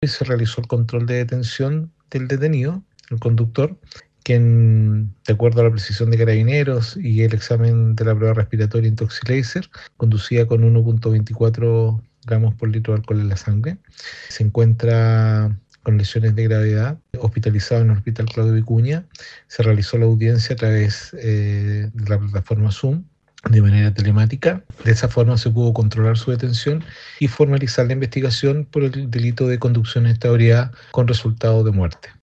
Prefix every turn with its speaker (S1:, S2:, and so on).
S1: y se realizó el control de detención del detenido, el conductor, quien, de acuerdo a la precisión de Carabineros y el examen de la prueba respiratoria Intoxilacer, conducía con 1,24 gramos por litro de alcohol en la sangre. Se encuentra con lesiones de gravedad, hospitalizado en el Hospital Claudio Vicuña. Se realizó la audiencia a través de la plataforma Zoom, de manera telemática. De esa forma se pudo controlar su detención y formalizar la investigación por el delito de conducción en esta ebriedad con resultado de muerte.